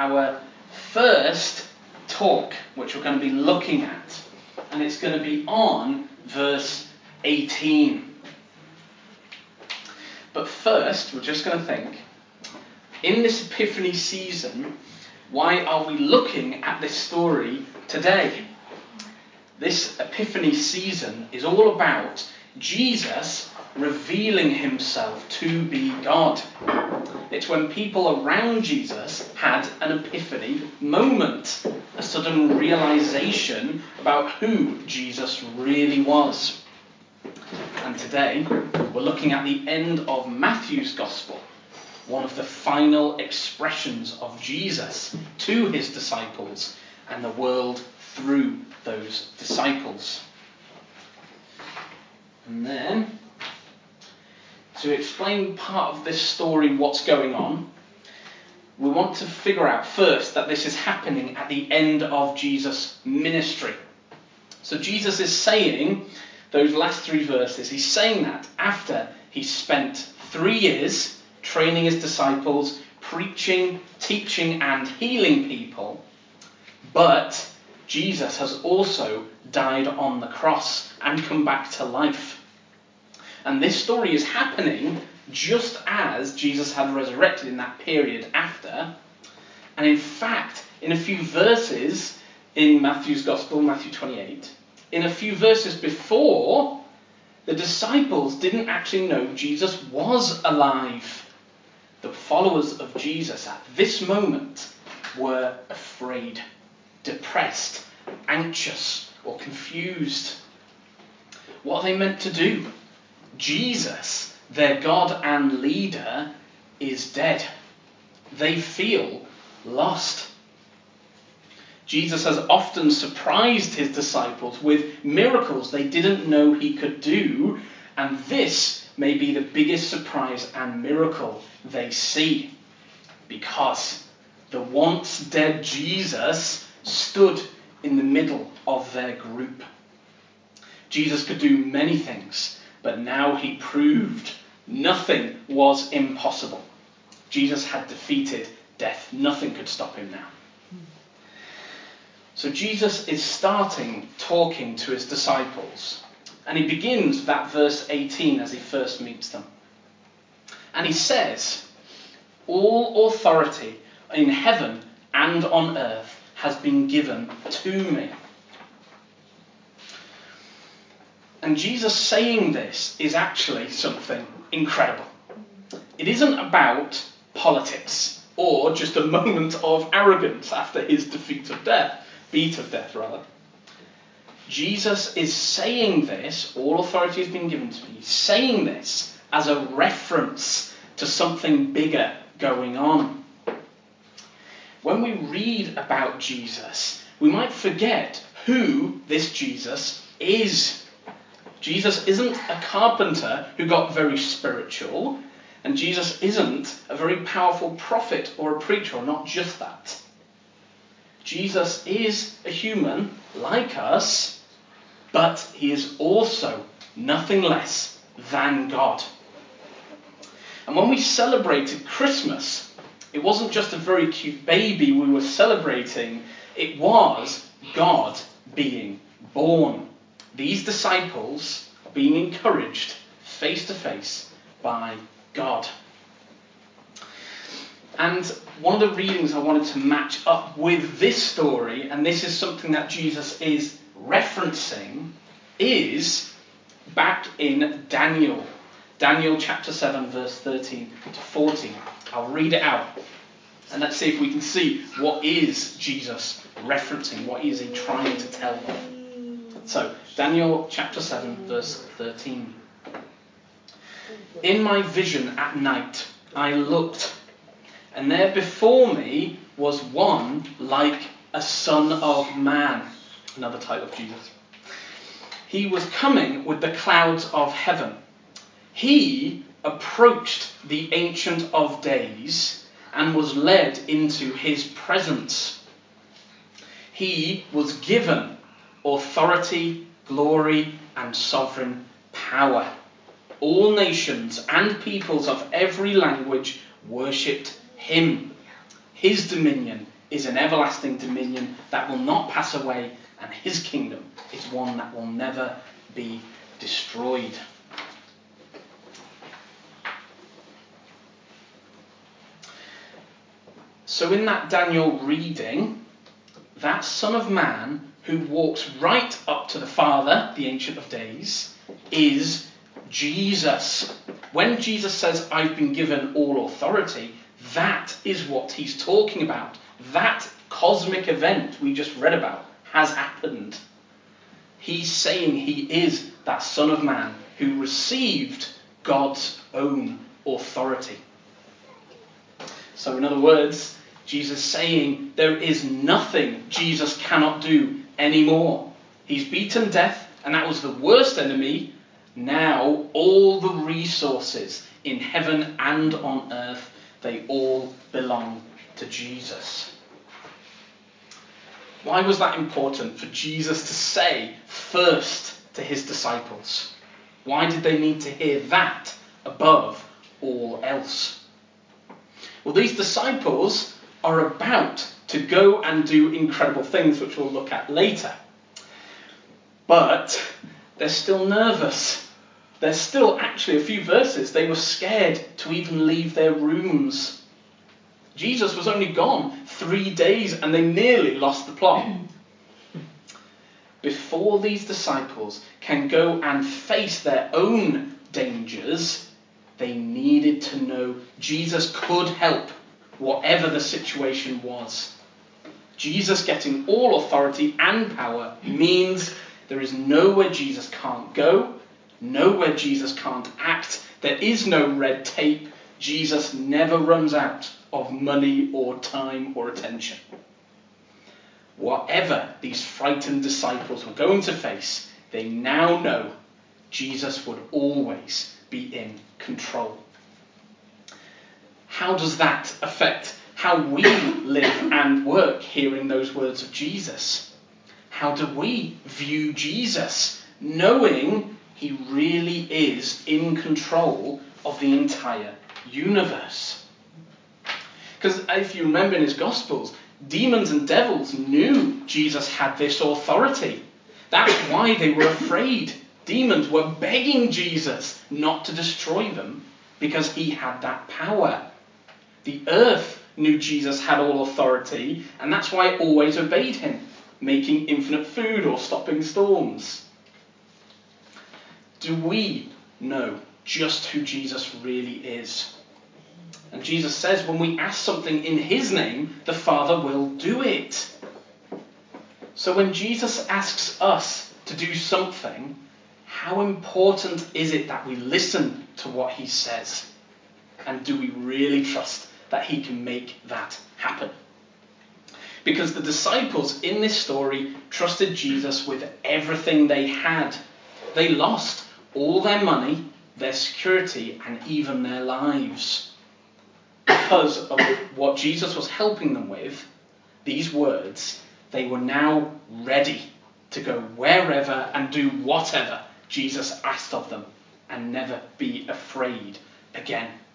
our first talk, which we're going to be looking at. And it's going to be on verse 18. But first, we're just going to think, in this Epiphany season, why are we looking at this story today? This Epiphany season is all about Jesus revealing himself to be God. It's when people around Jesus had an epiphany moment, a sudden realization about who Jesus really was. And today, we're looking at the end of Matthew's Gospel, one of the final expressions of Jesus to his disciples and the world through those disciples. And then, to explain part of this story, what's going on, we want to figure out first that this is happening at the end of Jesus' ministry. So Jesus is saying, those last three verses, he's saying that after he spent 3 years training his disciples, preaching, teaching, and healing people, but Jesus has also died on the cross and come back to life. And this story is happening just as Jesus had resurrected in that period after. And in fact, in a few verses in Matthew's Gospel, Matthew 28, in a few verses before, the disciples didn't actually know Jesus was alive. The followers of Jesus at this moment were afraid, depressed, anxious, or confused. What are they meant to do? Jesus, their God and leader, is dead. They feel lost. Jesus has often surprised his disciples with miracles they didn't know he could do, and this may be the biggest surprise and miracle they see, because the once dead Jesus stood in the middle of their group. Jesus could do many things, but now he proved nothing was impossible. Jesus had defeated death. Nothing could stop him now. So Jesus is starting talking to his disciples. And he begins with that verse 18 as he first meets them. And he says, "All authority in heaven and on earth has been given to me." And Jesus saying this is actually something incredible. It isn't about politics or just a moment of arrogance after his beat of death. Jesus is saying this, all authority has been given to me, he's saying this as a reference to something bigger going on. When we read about Jesus, we might forget who this Jesus is. Jesus isn't a carpenter who got very spiritual, and Jesus isn't a very powerful prophet or a preacher, or not just that. Jesus is a human like us, but he is also nothing less than God. And when we celebrated Christmas, it wasn't just a very cute baby we were celebrating, it was God being born. These disciples being encouraged face to face by God. And one of the readings I wanted to match up with this story, and this is something that Jesus is referencing, is back in Daniel. Daniel chapter 7, verse 13 to 14. I'll read it out. And let's see if we can see what is Jesus referencing, what is he trying to tell them. So, Daniel chapter 7, verse 13. "In my vision at night I looked, and there before me was one like a son of man." Another type of Jesus. "He was coming with the clouds of heaven. He approached the Ancient of Days and was led into his presence. He was given authority, glory, and sovereign power. All nations and peoples of every language worshipped him. His dominion is an everlasting dominion that will not pass away, and his kingdom is one that will never be destroyed. So in that Daniel reading, that Son of Man who walks right up to the Father, the Ancient of Days, is Jesus. When Jesus says, I've been given all authority, that is what he's talking about. That cosmic event we just read about has happened. He's saying he is that Son of Man who received God's own authority. So in other words, Jesus saying there is nothing Jesus cannot do anymore. He's beaten death, and that was the worst enemy. Now all the resources in heaven and on earth, they all belong to Jesus. Why was that important for Jesus to say first to his disciples? Why did they need to hear that above all else? Well, these disciples are about to go and do incredible things, which we'll look at later. But they're still nervous. There's still actually a few verses. They were scared to even leave their rooms. Jesus was only gone 3 days and they nearly lost the plot. Before these disciples can go and face their own dangers, they needed to know Jesus could help whatever the situation was. Jesus getting all authority and power means there is nowhere Jesus can't go, nowhere Jesus can't act. There is no red tape. Jesus never runs out of money or time or attention. Whatever these frightened disciples were going to face, they now know Jesus would always be in control. How does that affect how we live and work hearing those words of Jesus? How do we view Jesus, knowing he really is in control of the entire universe? Because if you remember in his Gospels, demons and devils knew Jesus had this authority. That's why they were afraid. Demons were begging Jesus not to destroy them because he had that power. The earth knew Jesus had all authority, and that's why it always obeyed him, making infinite food or stopping storms. Do we know just who Jesus really is? And Jesus says when we ask something in his name, the Father will do it. So when Jesus asks us to do something, how important is it that we listen to what he says? And do we really trust that he can make that happen? Because the disciples in this story trusted Jesus with everything they had. They lost all their money, their security, and even their lives. Because of what Jesus was helping them with, these words, they were now ready to go wherever and do whatever Jesus asked of them and never be afraid again.